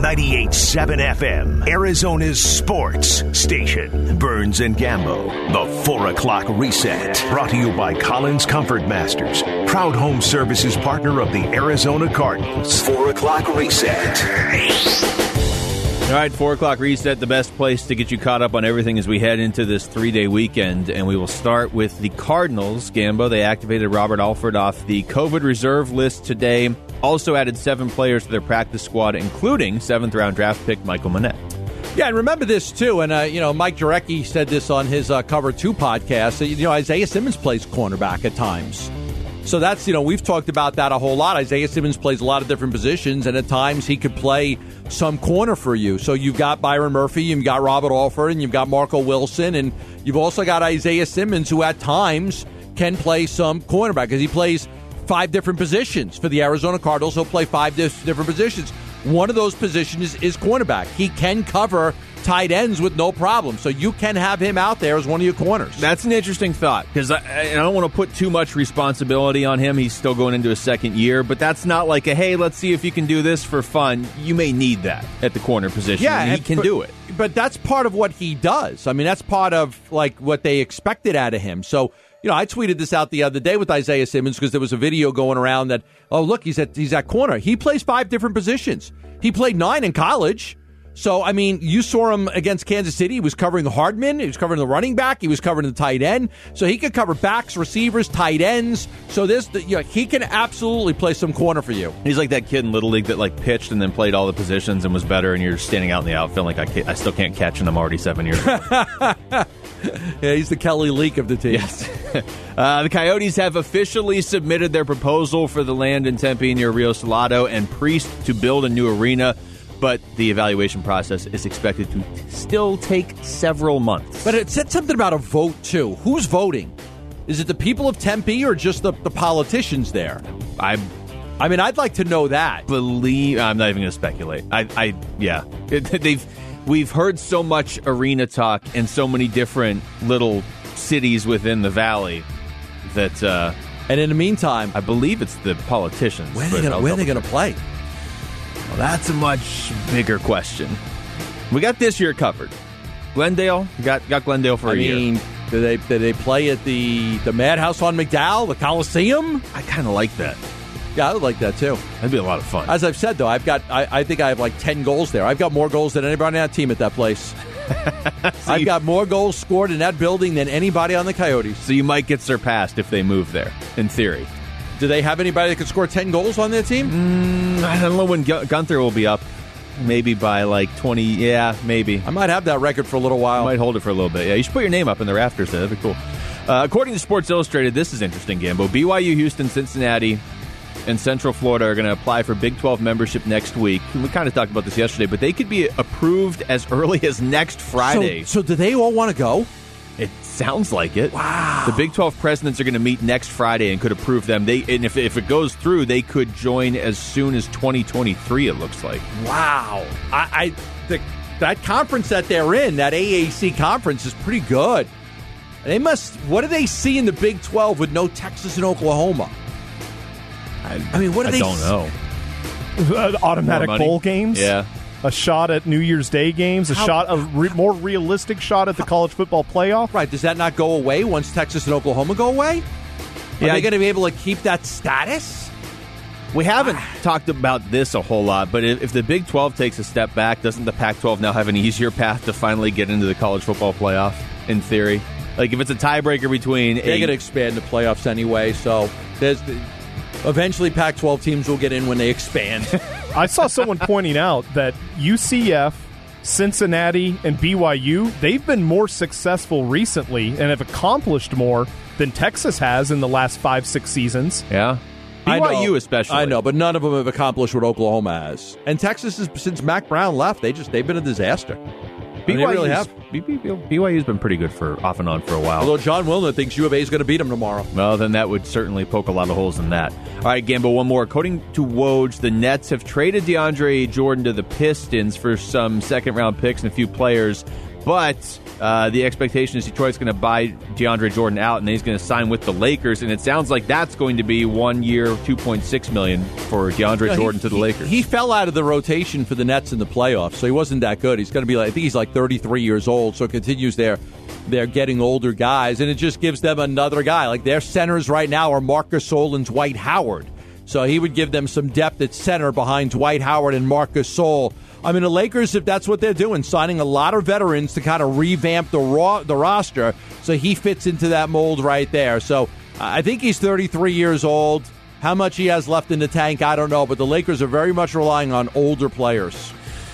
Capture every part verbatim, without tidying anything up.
ninety-eight point seven F M, Arizona's sports station. Burns and Gambo, the four o'clock reset. Brought to you by Collins Comfort Masters, proud home services partner of the Arizona Cardinals. four o'clock reset. All right, four o'clock reset, the best place to get you caught up on everything as we head into this three-day weekend. And we will start with the Cardinals. Gambo, they activated Robert Alford off the COVID reserve list today. Also added seven players to their practice squad, including seventh-round draft pick Michael Manette. Yeah, and remember this, too, and, uh, you know, Mike Jurecki said this on his uh, Cover two podcast, that, you know, Isaiah Simmons plays cornerback at times. So that's, you know, we've talked about that a whole lot. Isaiah Simmons plays a lot of different positions, and at times he could play some corner for you. So you've got Byron Murphy, you've got Robert Alford, and you've got Marco Wilson, and you've also got Isaiah Simmons, who at times can play some cornerback, because he plays five different positions for the Arizona Cardinals. He'll play five different positions. One of those positions is, is cornerback. He can cover tight ends with no problem. So you can have him out there as one of your corners. That's an interesting thought, because I, I don't want to put too much responsibility on him. He's still going into his second year, but that's not like a, hey, let's see if you can do this for fun. You may need that at the corner position. Yeah, and he and, can but, do it. But that's part of what he does. I mean, that's part of like what they expected out of him. So, you know, I tweeted this out the other day with Isaiah Simmons because there was a video going around that, oh, look, he's at he's at corner. He plays five different positions. He played nine in college. So, I mean, you saw him against Kansas City. He was covering Hardman. He was covering the running back. He was covering the tight end. So he could cover backs, receivers, tight ends. So this, you know, he can absolutely play some corner for you. He's like that kid in Little League that like pitched and then played all the positions and was better, and you're standing out in the outfield like, I, can't, I still can't catch, and I'm already seven years old. Yeah, he's the Kelly Leak of the team. Yes. uh, the Coyotes have officially submitted their proposal for the land in Tempe near Rio Salado and Priest to build a new arena, but the evaluation process is expected to still take several months. But it said something about a vote, too. Who's voting? Is it the people of Tempe or just the, the politicians there? I I mean, I'd like to know that. believe... I'm not even going to speculate. I, I yeah. They've... We've heard so much arena talk in so many different little cities within the valley that, uh, and in the meantime, I believe it's the politicians. Where are they gonna, where are they going to play? Well, that's a much bigger question. We got this year covered. Glendale, got got Glendale for I a mean, year. do they do they play at the the Madhouse on McDowell, the Coliseum? I kind of like that. Yeah, I would like that too. That'd be a lot of fun. As I've said, though, I've got I, I think I have like ten goals there. I've got more goals than anybody on that team at that place. so I've you, got more goals scored in that building than anybody on the Coyotes. So you might get surpassed if they move there, in theory. Do they have anybody that can score ten goals on their team? Mm, I don't know when Gu- Gunther will be up. Maybe by like twenty. Yeah, maybe. I might have that record for a little while. I might hold it for a little bit. Yeah, you should put your name up in the rafters there. That'd be cool. Uh, according to Sports Illustrated, this is interesting, Gambo. B Y U, Houston, Cincinnati, and Central Florida are going to apply for Big twelve membership next week. We kind of talked about this yesterday, but they could be approved as early as next Friday. So, so do they all want to go? It sounds like it. Wow. The Big twelve presidents are going to meet next Friday and could approve them. They and if, if it goes through, they could join as soon as twenty twenty-three, it looks like. Wow. I, I the, that conference that they're in, that A A C conference, is pretty good. They must. What do they see in the Big twelve with no Texas and Oklahoma? I, I mean, what do I they don't know. Uh, automatic bowl games? Yeah. A shot at New Year's Day games? A How? shot, a re- more realistic shot at the college football playoff? Right. Does that not go away once Texas and Oklahoma go away? Are Yeah, they I- going to be able to keep that status? We haven't talked about this a whole lot, but if, if the Big twelve takes a step back, doesn't the Pac twelve now have an easier path to finally get into the college football playoff, in theory? Like, if it's a tiebreaker between... They're a, going to expand the playoffs anyway, so there's eventually Pac twelve teams will get in when they expand. I saw someone pointing out that U C F, Cincinnati, and B Y U, they've been more successful recently and have accomplished more than Texas has in the last five, six seasons. Yeah. I B Y U know, especially. I know, but none of them have accomplished what Oklahoma has. And Texas, is, since Mac Brown left, they just they've been a disaster. I mean, they really have. B Y U's been pretty good for off and on for a while. Although John Wilner thinks U of A is going to beat him tomorrow. Well, then that would certainly poke a lot of holes in that. All right, Gambo, one more. According to Woj, the Nets have traded DeAndre Jordan to the Pistons for some second-round picks and a few players. But uh, the expectation is Detroit's going to buy DeAndre Jordan out, and then he's going to sign with the Lakers. And it sounds like that's going to be one year, two point six million dollars for DeAndre no, Jordan he, to the he, Lakers. He fell out of the rotation for the Nets in the playoffs, so he wasn't that good. He's going to be like, I think he's like thirty-three years old, so it continues their, they're getting older guys, and it just gives them another guy. Like their centers right now are Marc Gasol and Dwight Howard. So he would give them some depth at center behind Dwight Howard and Marc Gasol. I mean, the Lakers, if that's what they're doing, signing a lot of veterans to kind of revamp the raw, the roster, so he fits into that mold right there. So uh, I think he's thirty-three years old. How much he has left in the tank, I don't know, but the Lakers are very much relying on older players.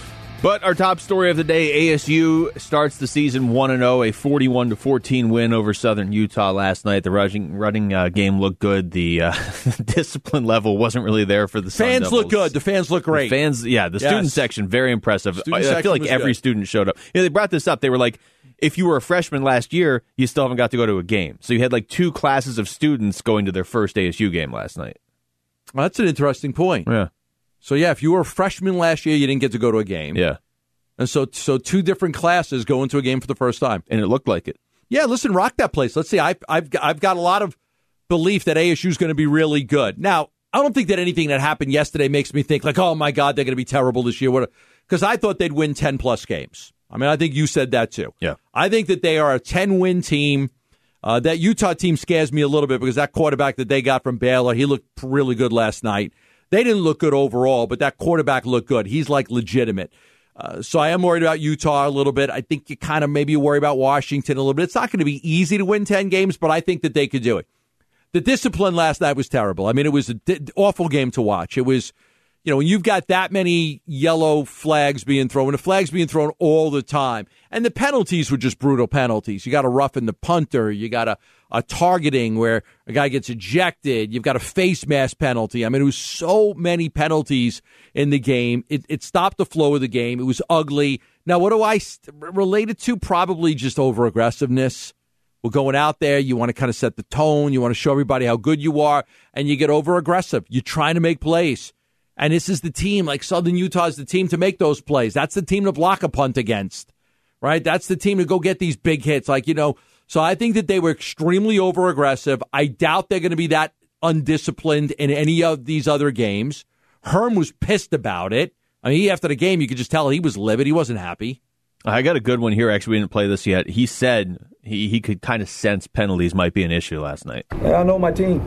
But our top story of the day, A S U starts the season one and oh, a forty-one to fourteen win over Southern Utah last night. The running, running uh, game looked good. The uh, discipline level wasn't really there for the Sun fans. Devils. Look good. The fans look great. The fans, yeah, the yes. student section, very impressive. Student I, I feel like every good. student showed up. You know, they brought this up. They were like, if you were a freshman last year, you still haven't got to go to a game. So you had like two classes of students going to their first A S U game last night. Well, that's an interesting point. Yeah. So, yeah, if you were a freshman last year, you didn't get to go to a game. Yeah. And so so two different classes go into a game for the first time. And it looked like it. Yeah, listen, rock that place. Let's see. I, I've, I've got a lot of belief that A S U is going to be really good. Now, I don't think that anything that happened yesterday makes me think like, oh, my God, they're going to be terrible this year. Because I thought they'd win ten-plus games. I mean, I think you said that too. Yeah. I think that they are a ten-win team. Uh, that Utah team scares me a little bit because that quarterback that they got from Baylor, he looked really good last night. They didn't look good overall, but that quarterback looked good. He's like legitimate. Uh, so I am worried about Utah a little bit. I think you kind of maybe worry about Washington a little bit. It's not going to be easy to win ten games, but I think that they could do it. The discipline last night was terrible. I mean, it was an di- awful game to watch. It was, you know, when you've got that many yellow flags being thrown, and the flags being thrown all the time, and the penalties were just brutal penalties. You got a roughen the punter. You got a, a targeting where a guy gets ejected. You've got a face mask penalty. I mean, it was so many penalties in the game. It, it stopped the flow of the game. It was ugly. Now, what do I st- relate it to? Probably just over-aggressiveness. We're going out there. You want to kind of set the tone. You want to show everybody how good you are, and you get over-aggressive. You're trying to make plays. And this is the team, like Southern Utah is the team to make those plays. That's the team to block a punt against, right? That's the team to go get these big hits. Like, you know, so I think that they were extremely over-aggressive. I doubt they're going to be that undisciplined in any of these other games. Herm was pissed about it. I mean, he, after the game, you could just tell he was livid. He wasn't happy. I got a good one here. Actually, we didn't play this yet. He said he, he could kind of sense penalties might be an issue last night. Yeah, I know my team,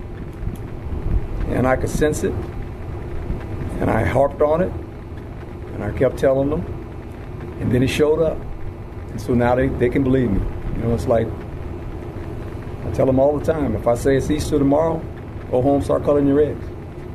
and I could sense it. And I harped on it, and I kept telling them, and then it showed up. And so now they, they can believe me. You know, it's like, I tell them all the time, if I say it's Easter tomorrow, go home, start coloring your eggs.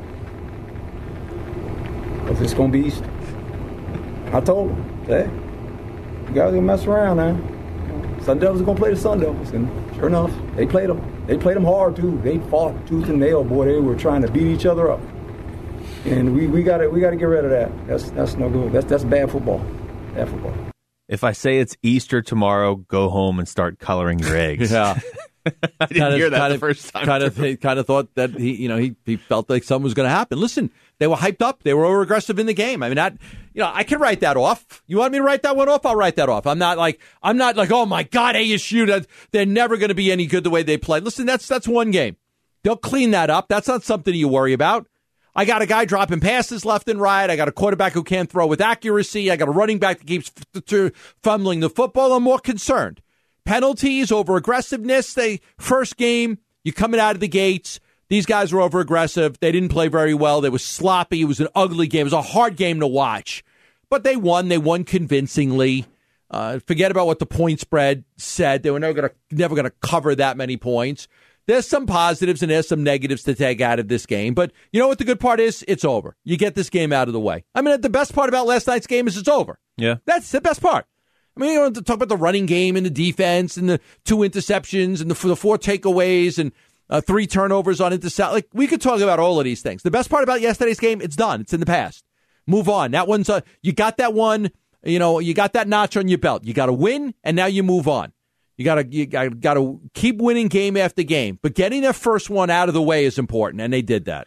Because it's going to be Easter. I told them, hey, you guys going to mess around now. Sun Devils are going to play the Sun Devils. And sure enough, they played them. They played them hard, too. They fought tooth and nail, boy. They were trying to beat each other up. And we we got to we got to get rid of that. That's that's no good. That's that's bad football. Bad football. If I say it's Easter tomorrow, go home and start coloring your eggs. Yeah, I didn't kind hear of, that kind the of, first time. Kind of, he kind of thought that he, you know, he he felt like something was going to happen. Listen, they were hyped up. They were over aggressive in the game. I mean, that, you know, I can write that off. You want me to write that one off? I'll write that off. I'm not like I'm not like, oh my God, A S U, that they're never going to be any good the way they play. Listen, that's that's one game. They'll clean that up. That's not something you worry about. I got a guy dropping passes left and right. I got a quarterback who can't throw with accuracy. I got a running back that keeps f- fumbling the football. I'm more concerned. Penalties, over aggressiveness. They first game, you coming out of the gates. These guys were over aggressive. They didn't play very well. They were sloppy. It was an ugly game. It was a hard game to watch. But they won. They won convincingly. Uh, forget about what the point spread said. They were never going to never going to cover that many points. There's some positives and there's some negatives to take out of this game. But you know what the good part is? It's over. You get this game out of the way. I mean, the best part about last night's game is it's over. Yeah. That's the best part. I mean, you don't have to talk about the running game and the defense and the two interceptions and the, the four takeaways and uh, three turnovers on intercept. Like, we could talk about all of these things. The best part about yesterday's game, it's done. It's in the past. Move on. That one's, uh, you got that one, you know, you got that notch on your belt. You got to win, and now you move on. You got to you got to keep winning game after game. But getting that first one out of the way is important, and they did that.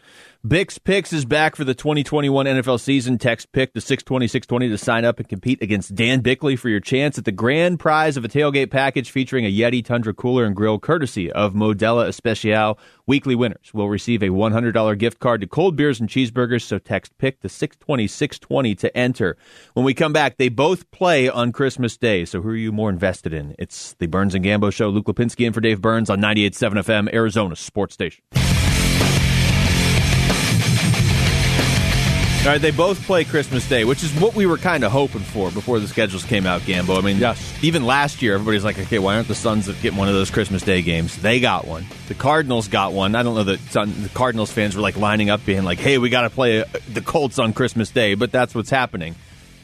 Bix Picks is back for the twenty twenty-one N F L season. Text PICK to six twenty, six twenty to sign up and compete against Dan Bickley for your chance at the grand prize of a tailgate package featuring a Yeti Tundra cooler and grill courtesy of Modella Especial. Weekly winners will receive a one hundred dollars gift card to Cold Beers and Cheeseburgers, so text PICK to six twenty, six twenty to enter. When we come back, they both play on Christmas Day, so who are you more invested in? It's the Burns and Gambo Show. Luke Lipinski in for Dave Burns on ninety-eight point seven F M, Arizona Sports Station. All right, they both play Christmas Day, which is what we were kind of hoping for before the schedules came out, Gambo. I mean, yes. Even last year, everybody's like, okay, why aren't the Suns getting one of those Christmas Day games? They got one. The Cardinals got one. I don't know that Sun, the Cardinals fans were like lining up being like, hey, we got to play the Colts on Christmas Day, but that's what's happening.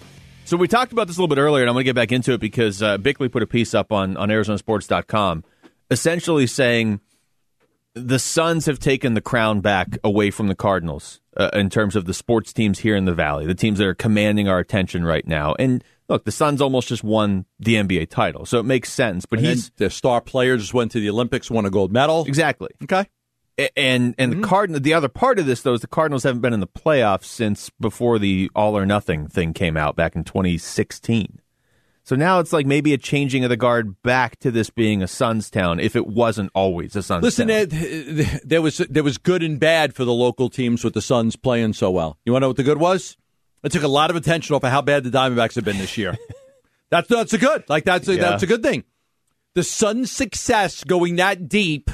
So we talked about this a little bit earlier, and I'm going to get back into it because uh, Bickley put a piece up on, on Arizona Sports dot com essentially saying the Suns have taken the crown back away from the Cardinals uh, in terms of the sports teams here in the Valley, the teams that are commanding our attention right now. And look, the Suns almost just won the N B A title, so it makes sense. But and he's their star player just went to the Olympics, won a gold medal. Exactly. Okay. And and mm-hmm. the Cardinal, the other part of this though is the Cardinals haven't been in the playoffs since before the all or nothing thing came out back in twenty sixteen. So now it's like maybe a changing of the guard back to this being a Suns town if it wasn't always a Suns Listen, town. Listen, there was there was good and bad for the local teams with the Suns playing so well. You want to know what the good was? It took a lot of attention off of how bad the Diamondbacks have been this year. that's that's a good. Like that's a, yeah. that's a good thing. The Suns' success going that deep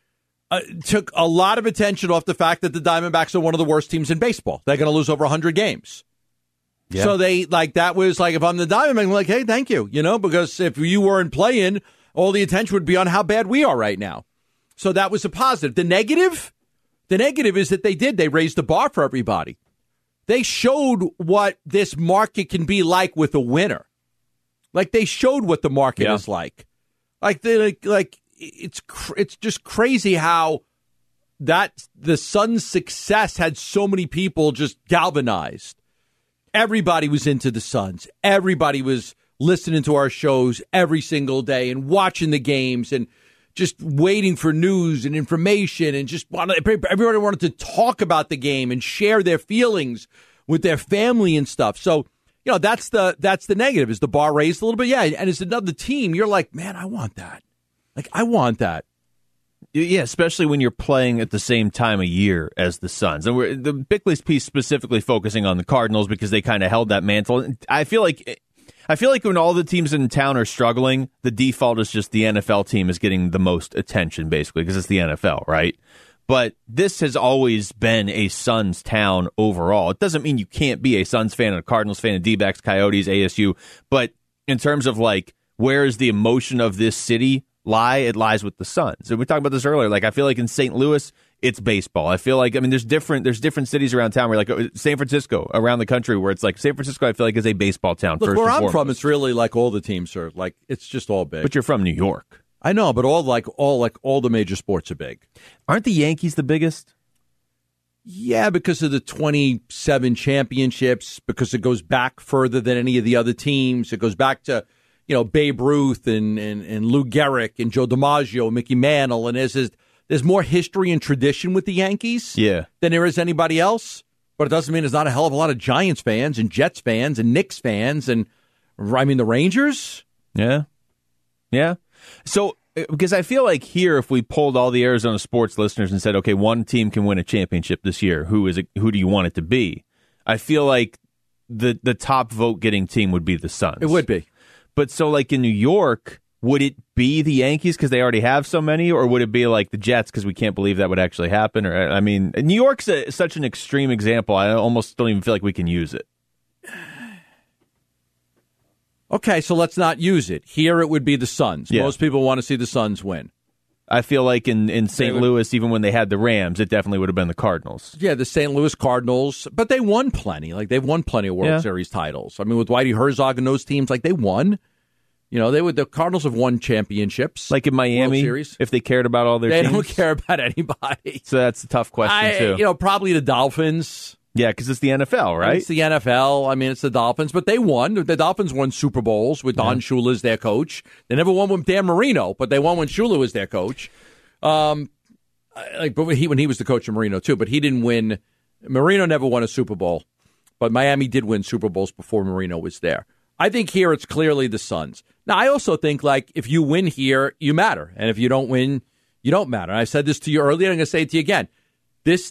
uh, took a lot of attention off the fact that the Diamondbacks are one of the worst teams in baseball. They're going to lose over one hundred games. Yeah. So they like that was like if I'm the Diamondbacks, I'm like, hey, thank you, you know, because if you weren't playing, all the attention would be on how bad we are right now. So that was a positive. The negative, the negative is that they did. They raised the bar for everybody. They showed what this market can be like with a winner. Like they showed what the market yeah. is like. Like they like like it's cr- it's just crazy how that the Suns' success had so many people just galvanized. Everybody was into the Suns. Everybody was listening to our shows every single day and watching the games and just waiting for news and information and just wanted, everybody wanted to talk about the game and share their feelings with their family and stuff. So, you know, that's the that's the negative. Is the bar raised a little bit? Yeah, and as another team, you're like, man, I want that. Like, I want that. Yeah, especially when you're playing at the same time of year as the Suns. And we're, the Bickley's piece specifically focusing on the Cardinals because they kind of held that mantle. I feel like I feel like when all the teams in town are struggling, the default is just the N F L team is getting the most attention, basically, because it's the N F L, right? But this has always been a Suns town overall. It doesn't mean you can't be a Suns fan and a Cardinals fan, and D-backs, Coyotes, A S U. But in terms of, like, where is the emotion of this city lie, it lies with the Suns. And we talked about this earlier. Like, I feel like in Saint Louis, it's baseball. I feel like, I mean, there's different there's different cities around town where, like, San Francisco, around the country, where it's like San Francisco, I feel like, is a baseball town. Look, first where and I'm foremost. from, it's really like all the teams are like, it's just all big. But you're from New York. I know, but all like all like all the major sports are big. Aren't the Yankees the biggest? Yeah, because of the twenty-seven championships, because it goes back further than any of the other teams. It goes back to, you know, Babe Ruth and, and, and Lou Gehrig and Joe DiMaggio and Mickey Mantle. And there's, there's more history and tradition with the Yankees yeah. than there is anybody else. But it doesn't mean there's not a hell of a lot of Giants fans and Jets fans and Knicks fans and, I mean, the Rangers. Yeah. Yeah. So, because I feel like here, if we polled all the Arizona sports listeners and said, okay, one team can win a championship this year, who is it, who do you want it to be? I feel like the the top vote getting team would be the Suns. It would be. But so, like, in New York, would it be the Yankees because they already have so many, or would it be like the Jets because we can't believe that would actually happen? Or, I mean, New York's a, such an extreme example, I almost don't even feel like we can use it. Okay, so let's not use it. Here it would be the Suns. Yeah. Most people want to see the Suns win. I feel like in, in Saint would, Louis, even when they had the Rams, it definitely would have been the Cardinals. Yeah, the Saint Louis Cardinals, but they won plenty. Like, they've won plenty of World yeah. Series titles. I mean, with Whitey Herzog and those teams, like, they won. You know, they would. The Cardinals have won championships. Like in Miami, if they cared about all their they teams? They don't care about anybody. So that's a tough question, I, too. You know, probably the Dolphins. Yeah, because it's the N F L, right? It's the N F L. I mean, it's the Dolphins, but they won. The Dolphins won Super Bowls with Don yeah. Shula as their coach. They never won with Dan Marino, but they won when Shula was their coach. Um, like, but he when he was the coach of Marino too, but he didn't win. Marino never won a Super Bowl, but Miami did win Super Bowls before Marino was there. I think here it's clearly the Suns. Now, I also think, like, if you win here, you matter. And if you don't win, you don't matter. And I said this to you earlier, and I'm going to say it to you again. This,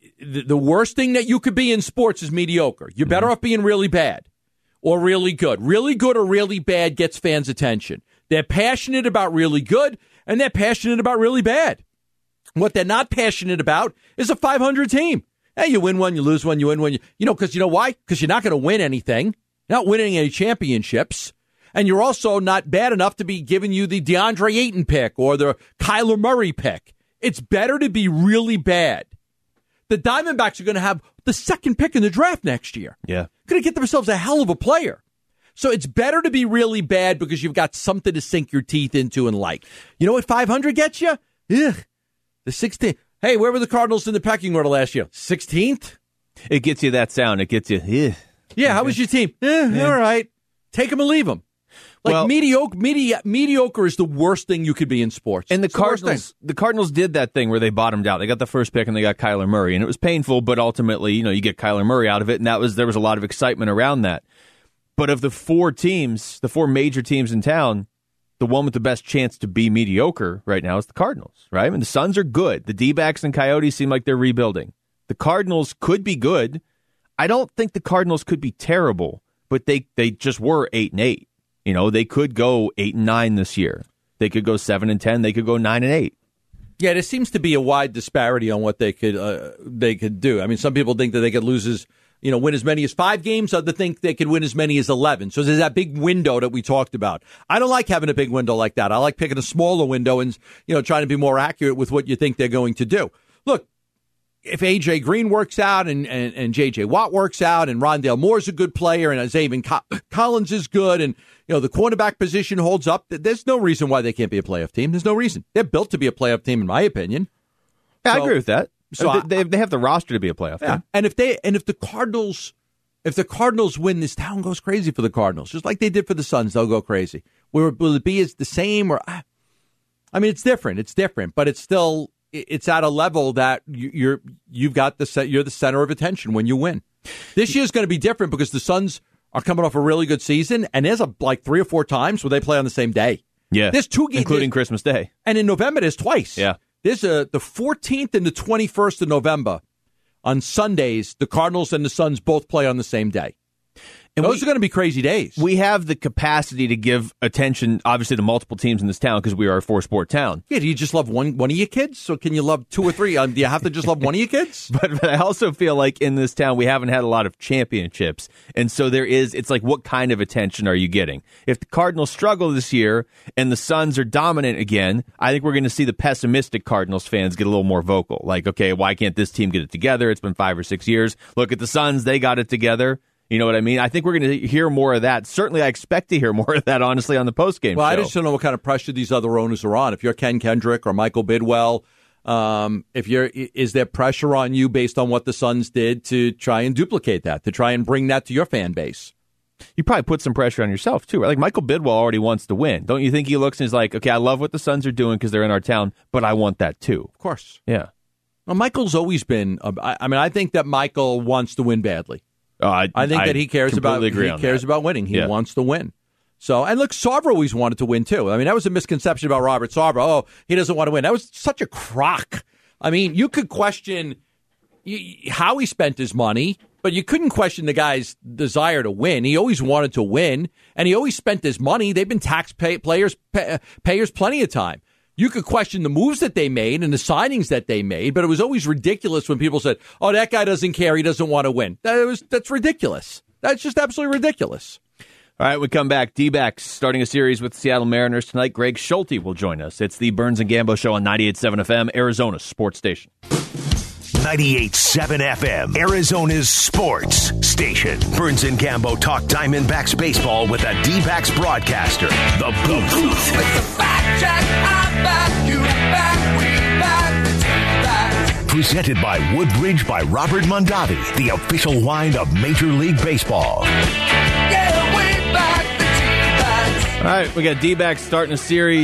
the worst thing that you could be in sports is mediocre. You're better mm-hmm. off being really bad or really good. Really good or really bad gets fans' attention. They're passionate about really good, and they're passionate about really bad. What they're not passionate about is a five hundred team. Hey, you win one, you lose one, you win one. You, you know, because you know why? Because you're not going to win anything. You're not winning any championships. And you're also not bad enough to be giving you the DeAndre Ayton pick or the Kyler Murray pick. It's better to be really bad. The Diamondbacks are going to have the second pick in the draft next year. Yeah. Going to get themselves a hell of a player. So it's better to be really bad because you've got something to sink your teeth into and like. You know what five hundred gets you? Ugh. The sixteenth. Hey, where were the Cardinals in the pecking order last year? sixteenth? It gets you that sound. It gets you, eh. Yeah, how was your team? Eh, yeah. All right. Take them and leave them. Like, well, mediocre, medi- mediocre is the worst thing you could be in sports. And the it's Cardinals, the, the Cardinals did that thing where they bottomed out. They got the first pick and they got Kyler Murray, and it was painful. But ultimately, you know, you get Kyler Murray out of it, and that was there was a lot of excitement around that. But of the four teams, the four major teams in town, the one with the best chance to be mediocre right now is the Cardinals, right? I mean, the Suns are good. The D-backs and Coyotes seem like they're rebuilding. The Cardinals could be good. I don't think the Cardinals could be terrible, but they they just were eight and eight. You know, they could go eight and nine this year. They could go seven and ten. They could go nine and eight. Yeah, there seems to be a wide disparity on what they could uh, they could do. I mean, some people think that they could lose as you know win as many as five games. Others think they could win as many as eleven. So there's that big window that we talked about. I don't like having a big window like that. I like picking a smaller window and you know trying to be more accurate with what you think they're going to do. Look, if A J Green works out and, and, and J J Watt works out and Rondale Moore's a good player and Zaven Co- Collins is good and you know the cornerback position holds up, there's no reason why they can't be a playoff team. There's no reason. They're built to be a playoff team, in my opinion. Yeah, so, I agree with that. So I, they they have the roster to be a playoff yeah. team. And if they and if the Cardinals if the Cardinals win, this town goes crazy for the Cardinals, just like they did for the Suns. They'll go crazy. Will, will it be as the same or? I mean, it's different. It's different, but it's still. It's at a level that you're you've got the set. You're the center of attention when you win. This year's going to be different because the Suns are coming off a really good season, and there's a like three or four times where they play on the same day. Yeah, there's two games, including Christmas Day, and in November there's twice. Yeah, there's a the fourteenth and the twenty-first of November on Sundays. The Cardinals and the Suns both play on the same day. And those we, are going to be crazy days. We have the capacity to give attention, obviously, to multiple teams in this town because we are a four-sport town. Yeah, do you just love one one of your kids? So can you love two or three? Um, do you have to just love one of your kids? But, but I also feel like in this town we haven't had a lot of championships. And so there is, it's like, what kind of attention are you getting? If the Cardinals struggle this year and the Suns are dominant again, I think we're going to see the pessimistic Cardinals fans get a little more vocal. Like, okay, why can't this team get it together? It's been five or six years. Look at the Suns. They got it together. You know what I mean? I think we're going to hear more of that. Certainly, I expect to hear more of that, honestly, on the postgame well, show. I just don't know what kind of pressure these other owners are on. If you're Ken Kendrick or Michael Bidwell, um, if you're, is there pressure on you based on what the Suns did to try and duplicate that, to try and bring that to your fan base? You probably put some pressure on yourself, too. Right? Like, Michael Bidwell already wants to win. Don't you think he looks and is like, okay, I love what the Suns are doing because they're in our town, but I want that, too. Of course. Yeah. Well, Michael's always been, uh, I, I mean, I think that Michael wants to win badly. Oh, I, I think I that he cares about he cares that. about winning. He yeah. wants to win. So, and look, Sarver always wanted to win too. I mean, that was a misconception about Robert Sarver. Oh, he doesn't want to win. That was such a crock. I mean, you could question how he spent his money, but you couldn't question the guy's desire to win. He always wanted to win, and he always spent his money. They've been taxpayers pay, payers plenty of time. You could question the moves that they made and the signings that they made, but it was always ridiculous when people said, oh, that guy doesn't care. He doesn't want to win. That was That's ridiculous. That's just absolutely ridiculous. All right, we come back. D-backs starting a series with the Seattle Mariners tonight. Greg Schulte will join us. It's the Burns and Gambo Show on ninety-eight point seven F M, Arizona's sports station. ninety-eight point seven F M, Arizona's sports station. Burns and Gambo talk Diamondbacks baseball with a D-backs broadcaster. The Booth. With the back check, I'm back, you back, we back, the D-backs. Presented by Woodbridge by Robert Mondavi, the official wine of Major League Baseball. Yeah, we back, the D-backs. All right, we got D-backs starting a series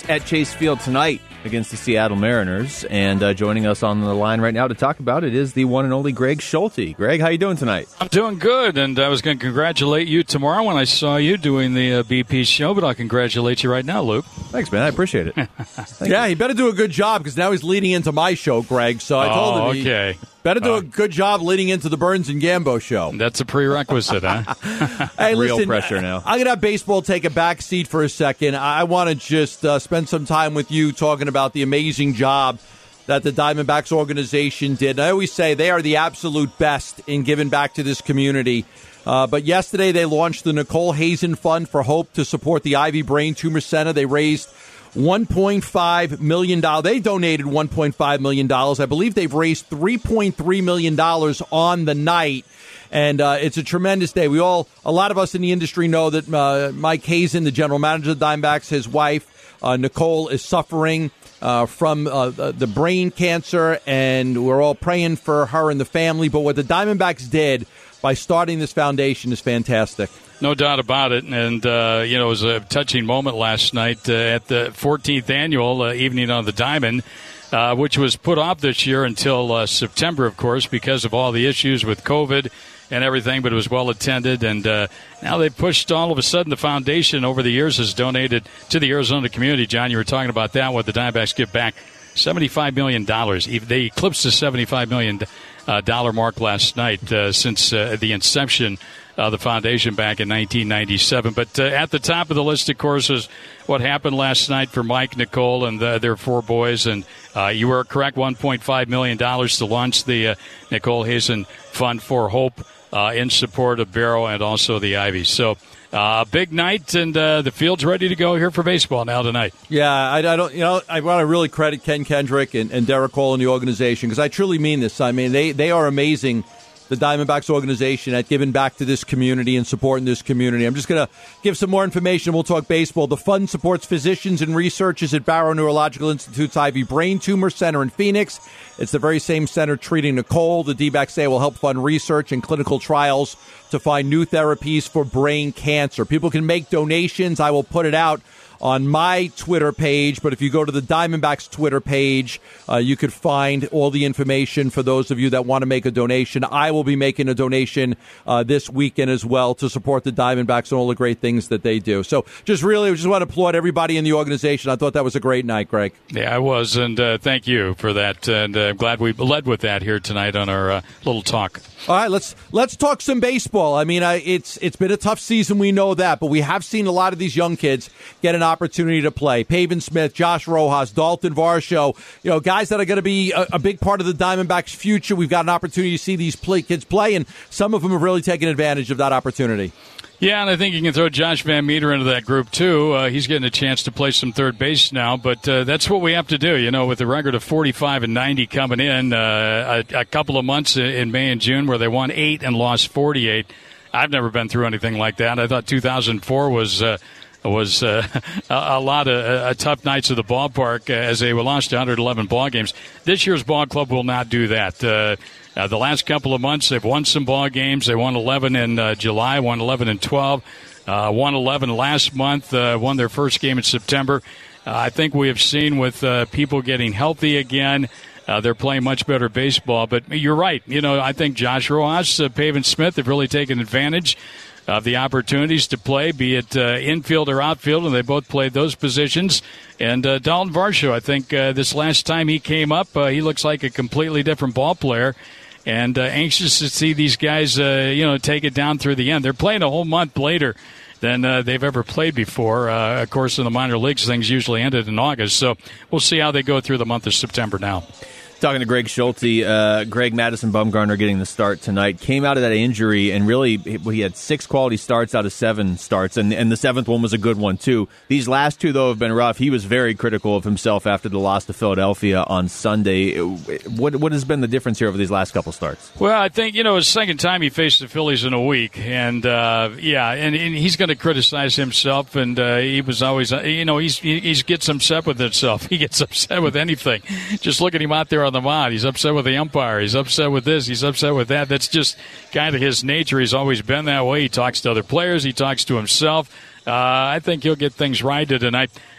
at Chase Field tonight against the Seattle Mariners. And uh, joining us on the line right now to talk about it is the one and only Greg Schulte. Greg, how you doing tonight? I'm doing good, and I was going to congratulate you tomorrow when I saw you doing the uh, B P show, but I'll congratulate you right now, Luke. Thanks, man. I appreciate it. Yeah, you better do a good job because now he's leading into my show, Greg. So I told oh, him he okay. better do uh, a good job leading into the Burns and Gambo show. That's a prerequisite, huh? Hey, Real listen, pressure now. I'm going to have baseball take a back seat for a second. I want to just uh, spend some time with you talking about the amazing job that the Diamondbacks organization did. And I always say they are the absolute best in giving back to this community. Uh, but yesterday they launched the Nicole Hazen Fund for Hope to support the Ivy Brain Tumor Center. They raised one point five million dollars. They donated one point five million dollars. I believe they've raised three point three million dollars on the night. And uh, it's a tremendous day. We all, a lot of us in the industry know that uh, Mike Hazen, the general manager of the Diamondbacks, his wife, uh, Nicole, is suffering uh, from uh, the brain cancer, and we're all praying for her and the family. But what the Diamondbacks did by starting this foundation is fantastic. No doubt about it. And, uh, you know, it was a touching moment last night uh, at the fourteenth annual uh, Evening on the Diamond, uh, which was put off this year until uh, September, of course, because of all the issues with COVID and everything, but it was well attended. And uh, now they've pushed all of a sudden the foundation over the years has donated to the Arizona community. John, you were talking about that, what the Diamondbacks give back. seventy-five million dollars. They eclipsed the seventy-five million dollars mark last night uh, since uh, the inception of the foundation back in nineteen ninety-seven. But uh, at the top of the list, of course, is what happened last night for Mike, Nicole, and the, their four boys. And uh, you were correct, one point five million dollars to launch the uh, Nicole Hazen Fund for Hope uh, in support of Barrow and also the Ivy. So Uh, big night, and uh, the field's ready to go here for baseball now tonight. Yeah, I, I don't. You know, I want to really credit Ken Kendrick and, and Derek Cole and the organization because I truly mean this. I mean, they they are amazing. The Diamondbacks organization at giving back to this community and supporting this community. I'm just going to give some more information. We'll talk baseball. The fund supports physicians and researchers at Barrow Neurological Institute's Ivy Brain Tumor Center in Phoenix. It's the very same center treating Nicole. The D-backs say will help fund research and clinical trials to find new therapies for brain cancer. People can make donations. I will put it out on my Twitter page, but if you go to the Diamondbacks Twitter page, uh, you could find all the information for those of you that want to make a donation. I will be making a donation uh, this weekend as well to support the Diamondbacks and all the great things that they do. So just really, just want to applaud everybody in the organization. I thought that was a great night, Greg. Yeah, I was, and uh, thank you for that. And uh, I'm glad we led with that here tonight on our uh, little talk. All right, let's let's talk some baseball. I mean, I, it's it's been a tough season, we know that, but we have seen a lot of these young kids get an opportunity to play. Pavin Smith, Josh Rojas, Dalton Varsho, you know, guys that are going to be a, a big part of the Diamondbacks' future. We've got an opportunity to see these play, kids play, and some of them have really taken advantage of that opportunity. Yeah, and I think you can throw Josh Van Meter into that group, too. Uh, he's getting a chance to play some third base now, but uh, that's what we have to do. You know, with a record of forty-five and ninety coming in, uh, a, a couple of months in May and June where they won eight and lost forty-eight. I've never been through anything like that. I thought two thousand four was uh, was uh, a, a lot of uh, tough nights at the ballpark uh, as they lost one hundred eleven ball games. This year's ball club will not do that. Uh, Uh, the last couple of months, they've won some ball games. They won eleven in uh, July, won eleven and twelve, uh, won eleven last month, uh, won their first game in September. Uh, I think we have seen with uh, people getting healthy again, uh, they're playing much better baseball. But you're right. You know, I think Josh Rojas, uh, Pavin Smith have really taken advantage of the opportunities to play, be it uh, infield or outfield, and they both played those positions. And uh, Dalton Varsho, I think uh, this last time he came up, uh, he looks like a completely different ball player. And uh, anxious to see these guys, uh, you know, take it down through the end. They're playing a whole month later than uh, they've ever played before. Uh, of course, in the minor leagues, things usually ended in August. So we'll see how they go through the month of September now. Talking to Greg Schulte, uh, Greg Madison Bumgarner getting the start tonight. Came out of that injury and really he had six quality starts out of seven starts, and, and the seventh one was a good one too. These last two, though, have been rough. He was very critical of himself after the loss to Philadelphia on Sunday. What what has been the difference here over these last couple starts? Well, I think, you know, it's the second time he faced the Phillies in a week, and uh, yeah, and, and he's going to criticize himself, and uh, he was always, you know, he's, he he's gets upset with himself. He gets upset with anything. Just look at him out there on the mound. He's upset with the umpire. He's upset with this. He's upset with that. That's just kind of his nature. He's always been that way. He talks to other players. He talks to himself. Uh, I think he'll get things righted tonight.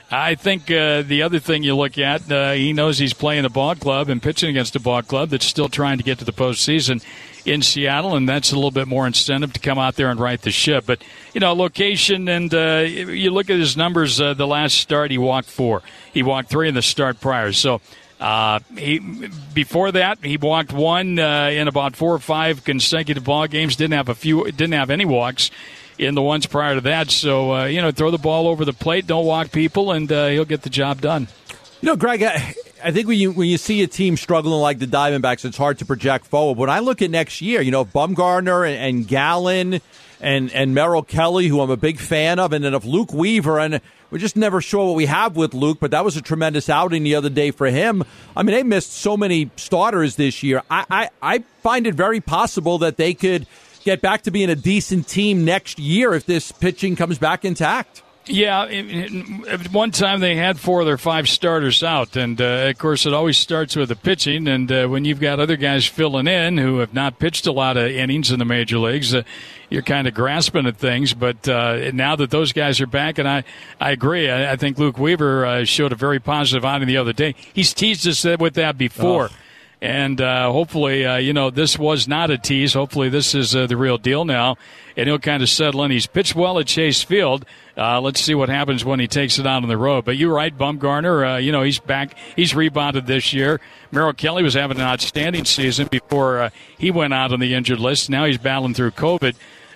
I think uh, the other thing you look at, uh, he knows he's playing a ball club and pitching against a ball club that's still trying to get to the postseason in Seattle, and that's a little bit more incentive to come out there and right the ship. But, you know, location, and uh, you look at his numbers, uh, the last start he walked four. He walked three in the start prior. So uh, he, before that, he walked one uh, in about four or five consecutive ball games, didn't have a few, didn't have any walks in the ones prior to that. So, uh, you know, throw the ball over the plate, don't walk people, and uh, he'll get the job done. You know, Greg, I, I think when you when you see a team struggling like the Diamondbacks, it's hard to project forward. When I look at next year, you know, Bumgarner and, and Gallen and, and Merrill Kelly, who I'm a big fan of, and then if Luke Weaver, and we're just never sure what we have with Luke, but that was a tremendous outing the other day for him. I mean, they missed so many starters this year. I, I, I find it very possible that they could get back to being a decent team next year if this pitching comes back intact. Yeah, at one time they had four of their five starters out, and uh, of course it always starts with the pitching, and uh, when you've got other guys filling in who have not pitched a lot of innings in the major leagues, uh, you're kind of grasping at things. But uh, now that those guys are back, and I, I agree, I, I think Luke Weaver uh, showed a very positive outing the other day. He's teased us with that before. Oh. And uh, hopefully, uh, you know, this was not a tease. Hopefully this is uh, the real deal now, and he'll kind of settle in. He's pitched well at Chase Field. Uh, let's see what happens when he takes it out on the road. But you're right, Bumgarner, uh, you know, he's back. He's rebounded this year. Merrill Kelly was having an outstanding season before uh, he went out on the injured list. Now he's battling through COVID.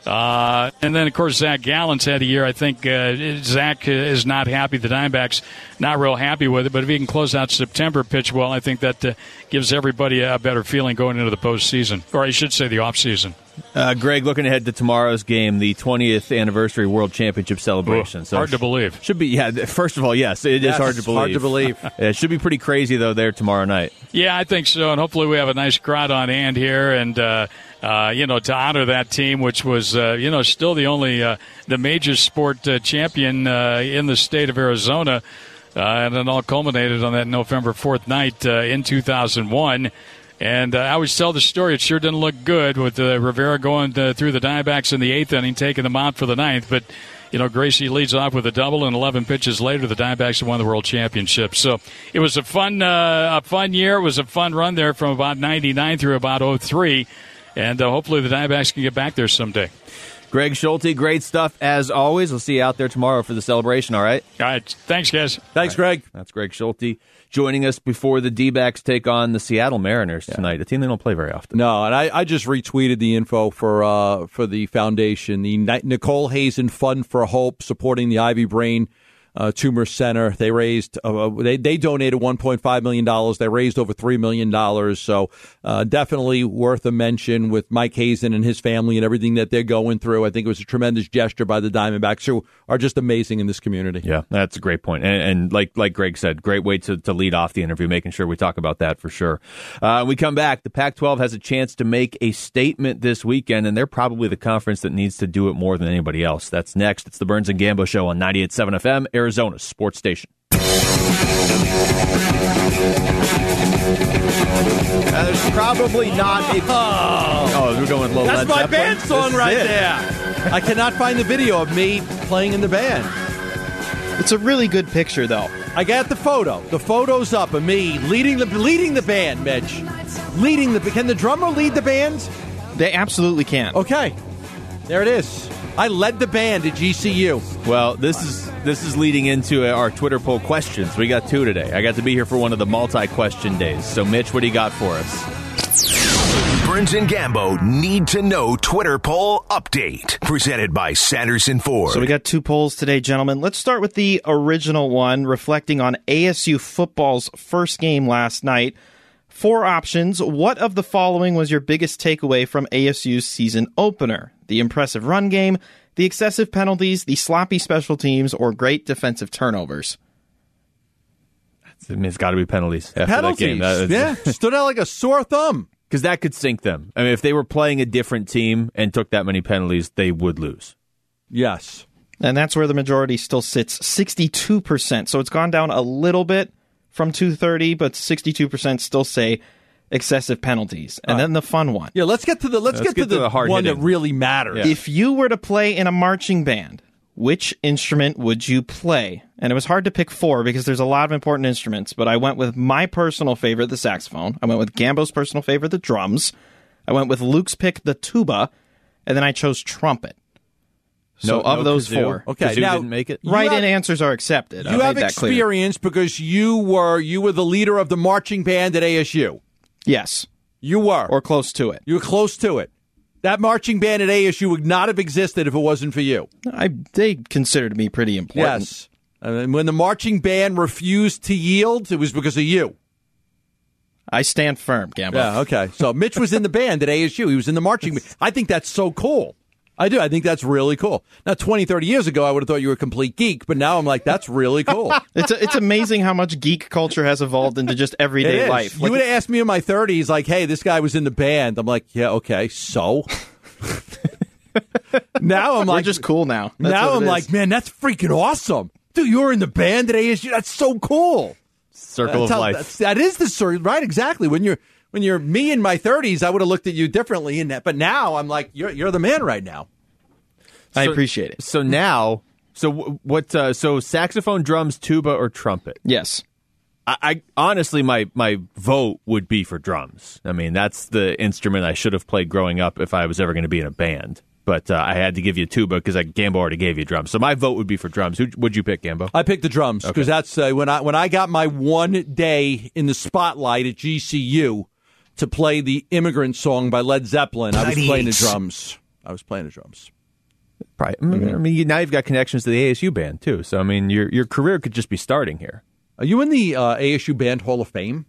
Uh, and then, of course, Zach Gallen's had a year. I think uh, Zach is not happy. The Diamondbacks not real happy with it. But if he can close out September, pitch well, I think that uh, gives everybody a better feeling going into the postseason. Or I should say the offseason. Uh, Greg, looking ahead to tomorrow's game, the twentieth anniversary World Championship celebration. Ooh, so hard to believe. Should be, yeah, first of all, yes, it yes, is hard to believe. hard to believe. Yeah, it should be pretty crazy, though, there tomorrow night. Yeah, I think so, and hopefully we have a nice crowd on hand here, and, uh, uh, you know, to honor that team, which was, uh, you know, still the only, uh, the major sport uh, champion uh, in the state of Arizona, uh, and it all culminated on that November fourth night uh, in two thousand one. And uh, I always tell the story. It sure didn't look good with uh, Rivera going uh, through the Diamondbacks in the eighth inning, taking them out for the ninth. But, you know, Gracie leads off with a double, and eleven pitches later, the Diamondbacks have won the World Championship. So it was a fun, uh, a fun year. It was a fun run there from about ninety-nine through about oh three. And uh, hopefully the Diamondbacks can get back there someday. Greg Schulte, great stuff as always. We'll see you out there tomorrow for the celebration, all right? All right. Thanks, guys. Thanks, Greg. That's Greg Schulte joining us before the D-backs take on the Seattle Mariners tonight, yeah. a team they don't play very often. No, and I, I just retweeted the info for uh, for the foundation, the Nicole Hazen Fund for Hope, supporting the Ivy Brain uh, Tumor Center. They raised, uh, they they donated one point five million dollars. They raised over three million dollars. So uh, definitely worth a mention with Mike Hazen and his family and everything that they're going through. I think it was a tremendous gesture by the Diamondbacks, who are just amazing in this community. Yeah, that's a great point. And, and like like Greg said, great way to, to lead off the interview, making sure we talk about that for sure. Uh, we come back. The Pac twelve has a chance to make a statement this weekend, and they're probably the conference that needs to do it more than anybody else. That's next. It's the Burns and Gambo Show on ninety-eight point seven F M, Arizona's sports station. Uh, there's probably not a... Oh, oh we're going with a little That's Led my Zeppelin. band song right there. I cannot find the video of me playing in the band. It's a really good picture, though. I got the photo. The photo's up of me leading the leading the band, Mitch. Leading the... Can the drummer lead the band? They absolutely can. Okay. There it is. I led the band at G C U. Well, this is this is leading into our Twitter poll questions. We got two today. I got to be here for one of the multi-question days. So, Mitch, what do you got for us? Burns and Gambo need to know Twitter poll update, presented by Sanderson Ford. So we got two polls today, gentlemen. Let's start with the original one, reflecting on A S U football's first game last night. Four options. What of the following was your biggest takeaway from A S U's season opener? The impressive run game, the excessive penalties, the sloppy special teams, or great defensive turnovers? I mean, it's got to be penalties after Penalties, that game. That, yeah. Stood out like a sore thumb. Because that could sink them. I mean, if they were playing a different team and took that many penalties, they would lose. Yes. And that's where the majority still sits, sixty-two percent. So it's gone down a little bit from two thirty, but sixty-two percent still say excessive penalties. And uh, then the fun one. Yeah, let's get to the let's, let's get, get to, to the, the hard one hitting. that really matters. Yeah. If you were to play in a marching band, which instrument would you play? And it was hard to pick four because there's a lot of important instruments, but I went with my personal favorite, the saxophone. I went with Gambo's personal favorite, the drums. I went with Luke's pick, the tuba, and then I chose trumpet. So No- of no those kazoo? four, Okay, Kazoo now- didn't make it. right have- in answers are accepted. I'll You have make that clear. experience because you were you were the leader of the marching band at A S U. Yes, You were. or close to it. You were close to it. That marching band at A S U would not have existed if it wasn't for you. I, they considered me pretty important. Yes. And when the marching band refused to yield, it was because of you. I stand firm, Gambo. Yeah, okay. So Mitch was in the band at A S U. He was in the marching band. I think that's so cool. I do. I think that's really cool. Now, twenty, thirty years ago, I would have thought you were a complete geek, but now I'm like, that's really cool. It's a, it's amazing how much geek culture has evolved into just It everyday is. life. You Like, would have asked me in my thirties, like, hey, this guy was in the band. I'm like, yeah, okay, so? Now I'm we're like, just cool now. That's now what it I'm is. like, man, that's freaking awesome. Dude, you were in the band at A S U. That's so cool. Circle That's of how- life. that's- that is the story, right? Exactly. When you're when you're me in my thirties, I would have looked at you differently in that. But now I'm like, you're you're the man right now. I So- appreciate it. So now, so w- what? Uh, so saxophone, drums, tuba, or trumpet? Yes. I, I honestly, my my vote would be for drums. I mean, that's the instrument I should have played growing up if I was ever going to be in a band. But uh, I had to give you tuba because Gambo already gave you drums. So my vote would be for drums. Who would you pick, Gambo? I picked the drums because that's uh, when I when I got my one day in the spotlight at G C U to play the Immigrant Song by Led Zeppelin. I was playing the drums. I was playing the drums. Probably. I mean, I mean, you, now you've got connections to the A S U band too. So I mean, your your career could just be starting here. Are you in the uh, A S U Band Hall of Fame?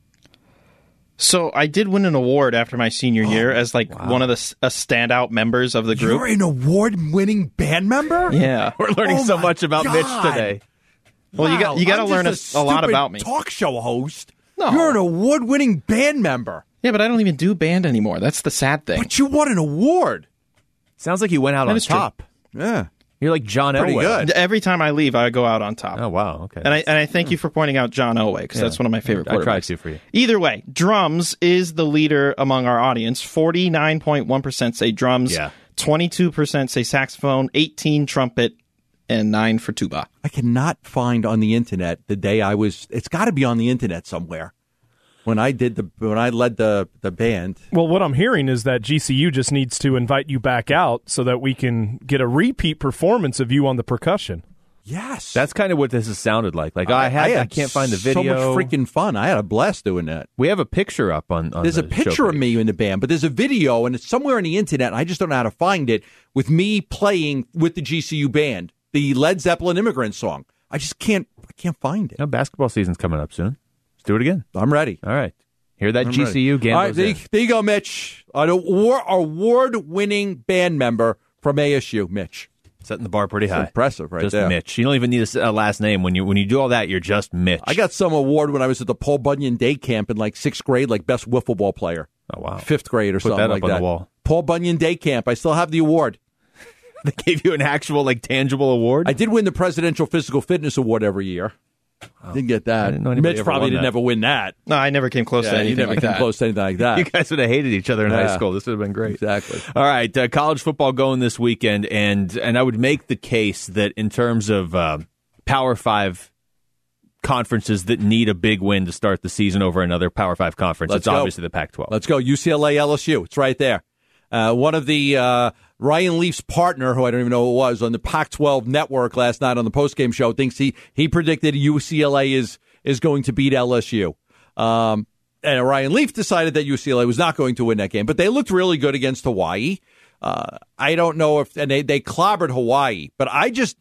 So I did win an award after my senior year as like one of the s- a standout members of the group. You're an award-winning band member? Yeah. We're learning Oh so my much about Mitch God. today. Well, you got you got to I'm learn a, just a lot stupid about me. Talk show host. No. You're an award-winning band member, Yeah, but I don't even do band anymore. That's the sad thing. but you won an award. Sounds like you went out That on is true. top. Yeah. You're like John Pretty Elway. good. Every time I leave, I go out on top. Oh wow. Okay. And I and I thank you for pointing out John Elway because that's one of my favorite I quarterbacks. tried to for you. Either way, drums is the leader among our audience. forty-nine point one percent say drums, Yeah. twenty-two percent say saxophone, eighteen trumpet, and nine for tuba. I cannot find on the internet the day I was. It's got to be on the internet somewhere. When I did the when I led the the band. Well, what I'm hearing is that G C U just needs to invite you back out so that we can get a repeat performance of you on the percussion. Yes, That's kind of what this has sounded like. Like I, had, I, can't find the video. So much freaking fun! I had a blast doing that. We have a picture up on. on There's the a picture show of page. me in the band, but there's a video, and it's somewhere on the internet. And I just don't know how to find it. With me playing with the G C U band, the Led Zeppelin Immigrant Song. I just can't. I can't find it. No, basketball season's coming up soon. Let's do it again. I'm ready. All right. Hear that I'm G C U ready. Gambo's All right, there, you- in. there you go, Mitch. An award, award-winning band member from A S U, Mitch. Setting the bar pretty That's high. impressive right just there. Mitch. You don't even need a s- a last name when you when you do all that. You're just Mitch. I got some award when I was at the Paul Bunyan Day Camp in like sixth grade, like best wiffle ball player. Oh wow. Fifth grade or Put something that up like on that. the wall. Paul Bunyan Day Camp. I still have the award. They gave you an actual like tangible award. I did win the Presidential Physical Fitness Award every year. Didn't get that. I didn't know anybody Mitch ever probably won didn't that. ever win that. No, I never came close to Yeah, you anything never like came that. close to anything like that. You guys would have hated each other in Yeah. high school. This would have been great. Exactly. All right, uh, college football going this weekend, and and I would make the case that in terms of uh, Power Five conferences that need a big win to start the season over another Power Five conference, Let's it's go. obviously the Pac twelve. Let's go. U C L A, L S U. It's right there. Uh, one of the uh, Ryan Leaf's partner, who I don't even know who it was, on the Pac twelve network last night on the postgame show, thinks he he predicted U C L A is is going to beat L S U. Um, and Ryan Leaf decided that U C L A was not going to win that game, but they looked really good against Hawaii. Uh, I don't know if and they they clobbered Hawaii, but I just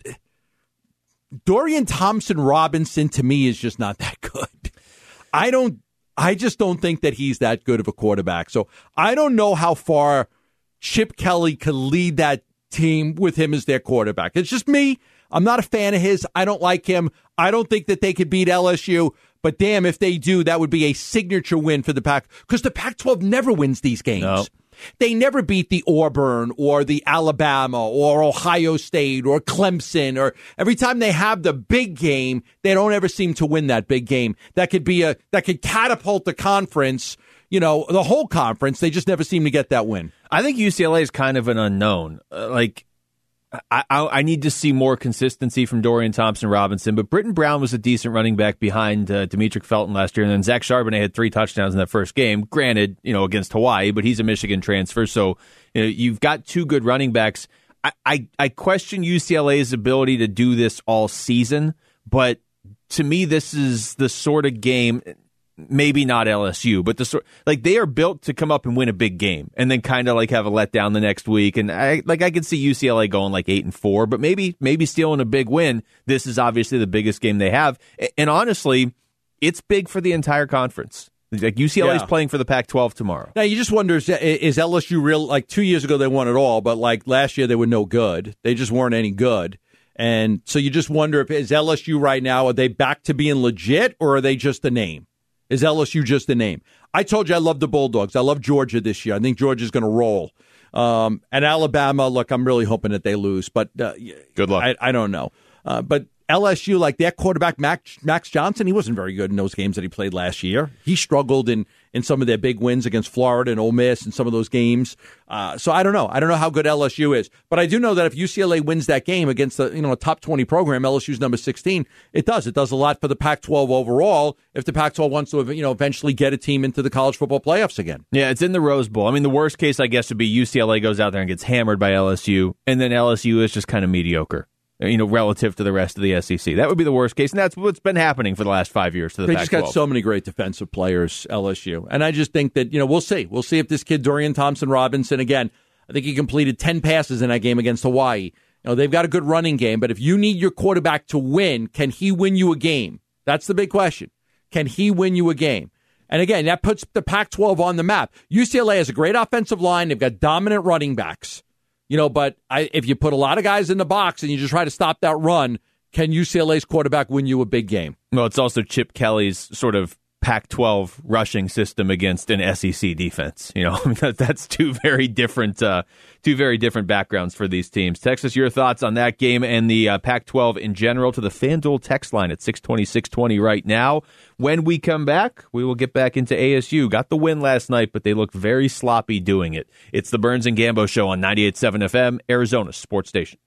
Dorian Thompson Robinson to me is just not that good. I don't. I just don't think that he's that good of a quarterback. So I don't know how far Chip Kelly could lead that team with him as their quarterback. It's just me. I'm not a fan of his. I don't like him. I don't think that they could beat L S U. But damn, if they do, that would be a signature win for the Pac. Because the Pac twelve never wins these games. No. They never beat the Auburn or the Alabama or Ohio State or Clemson, or every time they have the big game, they don't ever seem to win that big game. That could be a that could catapult the conference, you know, the whole conference. They just never seem to get that win. I think U C L A is kind of an unknown. Uh, like, I, I, I need to see more consistency from Dorian Thompson-Robinson, but Britton Brown was a decent running back behind uh, Demetric Felton last year, and then Zach Charbonnet had three touchdowns in that first game, granted, you know, against Hawaii, but he's a Michigan transfer, so you know, you've got two good running backs. I, I, I question U C L A's ability to do this all season, but to me, this is the sort of game... Maybe not L S U, but the sort like they are built to come up and win a big game and then kind of like have a letdown the next week. And I like I could see U C L A going like eight and four, but maybe maybe stealing a big win. This is obviously the biggest game they have, and honestly, it's big for the entire conference. Like U C L A is yeah. playing for the Pac twelve tomorrow. Now you just wonder is, is L S U real? Like two years ago they won it all, but like last year they were no good. They just weren't any good. And so you just wonder if is L S U right now, are they back to being legit or are they just a name? Is L S U just a name? I told you I love the Bulldogs. I love Georgia this year. I think Georgia's going to roll. Um, and Alabama, look, I'm really hoping that they lose. But uh, good luck. I, I don't know. Uh, but L S U, like their quarterback, Max, Max Johnson, he wasn't very good in those games that he played last year. He struggled in, in some of their big wins against Florida and Ole Miss and some of those games. Uh, so I don't know. I don't know how good L S U is. But I do know that if U C L A wins that game against a, you know, a top twenty program, L S U's number sixteen, it does. It does a lot for the Pac twelve overall if the Pac twelve wants to, you know, eventually get a team into the college football playoffs again. Yeah, it's in the Rose Bowl. I mean, the worst case, I guess, would be U C L A goes out there and gets hammered by L S U, and then L S U is just kind of mediocre. You know, relative to the rest of the S E C. That would be the worst case, and that's what's been happening for the last five years to the They Pac just twelve. got so many great defensive players, L S U. And I just think that, you know, we'll see. We'll see if this kid, Dorian Thompson-Robinson, again, I think he completed ten passes in that game against Hawaii. You know, they've got a good running game, but if you need your quarterback to win, can he win you a game? That's the big question. Can he win you a game? And again, that puts the Pac twelve on the map. U C L A has a great offensive line. They've got dominant running backs. You know, but I, if you put a lot of guys in the box and you just try to stop that run, can U C L A's quarterback win you a big game? Well, it's also Chip Kelly's sort of Pac twelve rushing system against an S E C defense. You know, that's two very different, uh, two very different backgrounds for these teams. Text us your thoughts on that game and the uh, Pac twelve in general to the FanDuel text line at six twenty, six twenty right now. When we come back, we will get back into A S U. Got the win last night, but they looked very sloppy doing it. It's the Burns and Gambo Show on ninety-eight point seven F M, Arizona's sports station.